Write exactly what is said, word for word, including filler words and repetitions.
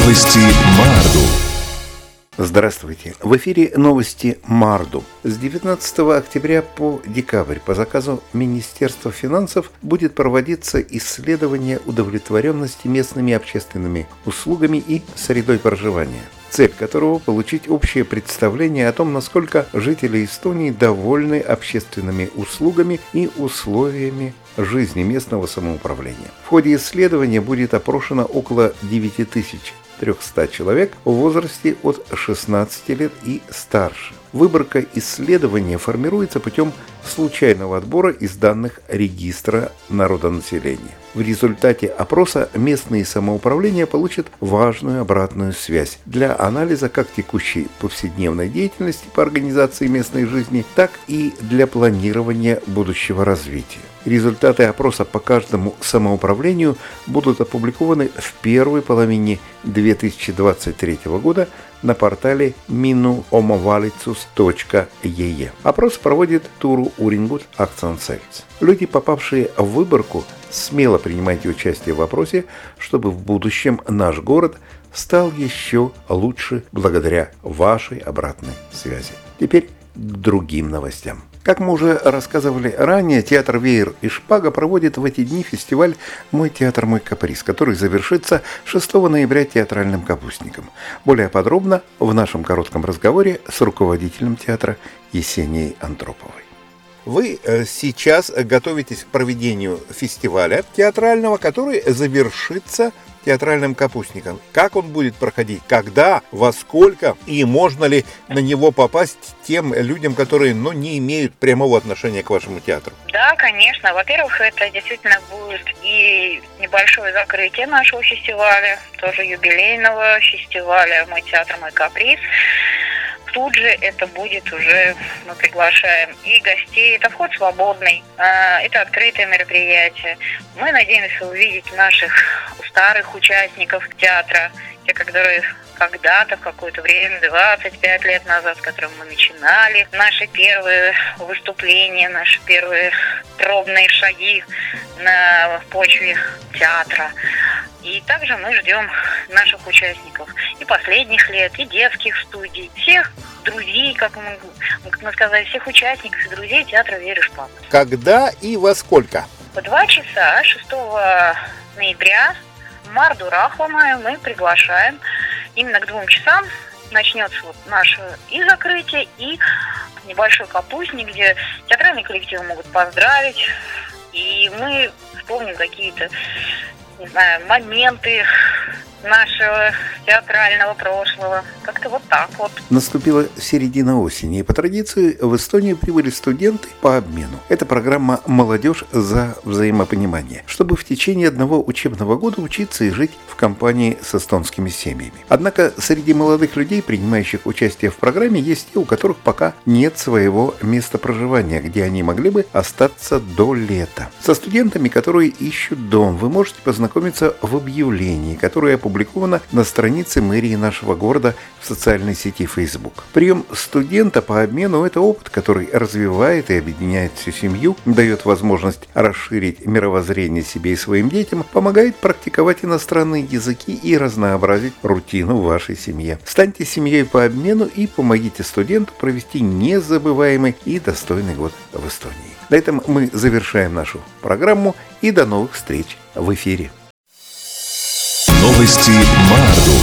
Новости Марду. Здравствуйте. В эфире новости Марду. С девятнадцатого октября по декабрь по заказу Министерства финансов будет проводиться исследование удовлетворенности местными общественными услугами и средой проживания, цель которого – получить общее представление о том, насколько жители Эстонии довольны общественными услугами и условиями жизни местного самоуправления. В ходе исследования будет опрошено около девять тысяч триста человек в возрасте от шестнадцати лет и старше. Выборка исследования формируется путем случайного отбора из данных регистра народонаселения. В результате опроса местные самоуправления получат важную обратную связь для анализа как текущей повседневной деятельности по организации местной жизни, так и для планирования будущего развития. Результаты опроса по каждому самоуправлению будут опубликованы в первой половине две тысячи двадцать третьего года на портале Minuomavalitsus точка ee. Опрос проводит Туру Урингут Акцентсельц. Люди, попавшие в выборку, смело принимайте участие в опросе, чтобы в будущем наш город стал еще лучше благодаря вашей обратной связи. Теперь к другим новостям. Как мы уже рассказывали ранее, театр «Веер и Шпага» проводит в эти дни фестиваль «Мой театр, мой каприз», который завершится шестого ноября театральным капустником. Более подробно в нашем коротком разговоре с руководителем театра Есенией Антроповой. Вы сейчас готовитесь к проведению фестиваля театрального, который завершится театральным капустником. Как он будет проходить? Когда? Во сколько? И можно ли на него попасть тем людям, которые, ну, не имеют прямого отношения к вашему театру? Да, конечно. Во-первых, это действительно будет и небольшое закрытие нашего фестиваля, тоже юбилейного фестиваля «Мой театр, мой каприз». Тут же это будет уже, мы приглашаем и гостей, это вход свободный, это открытое мероприятие. Мы надеемся увидеть наших старых участников театра, те, которые когда-то, в какое-то время, двадцать пять лет назад, с которым мы начинали наши первые выступления, наши первые пробные шаги на почве театра. И также мы ждем наших участников и последних лет, и детских студий, всех друзей, как мы, как мы сказали, всех участников и друзей театра «Веер и Шпага». Когда и во сколько? В два часа шестого ноября в Марду Рахлама мы приглашаем. Именно к двум часам начнется вот наше и закрытие, и небольшой капустник, где театральные коллективы могут поздравить, и мы вспомним какие-то, не знаю, моменты нашего театрального прошлого. Как-то вот так вот. Наступила середина осени, и по традиции в Эстонию прибыли студенты по обмену. Это программа «Молодежь за взаимопонимание», чтобы в течение одного учебного года учиться и жить в компании с эстонскими семьями. Однако среди молодых людей, принимающих участие в программе, есть те, у которых пока нет своего места проживания, где они могли бы остаться до лета. Со студентами, которые ищут дом, вы можете познакомиться в объявлении, которое опубликовано опубликовано на странице мэрии нашего города в социальной сети Facebook. Прием студента по обмену – это опыт, который развивает и объединяет всю семью, дает возможность расширить мировоззрение себе и своим детям, помогает практиковать иностранные языки и разнообразить рутину в вашей семье. Станьте семьей по обмену и помогите студенту провести незабываемый и достойный год в Эстонии. На этом мы завершаем нашу программу и до новых встреч в эфире. Новости Марду.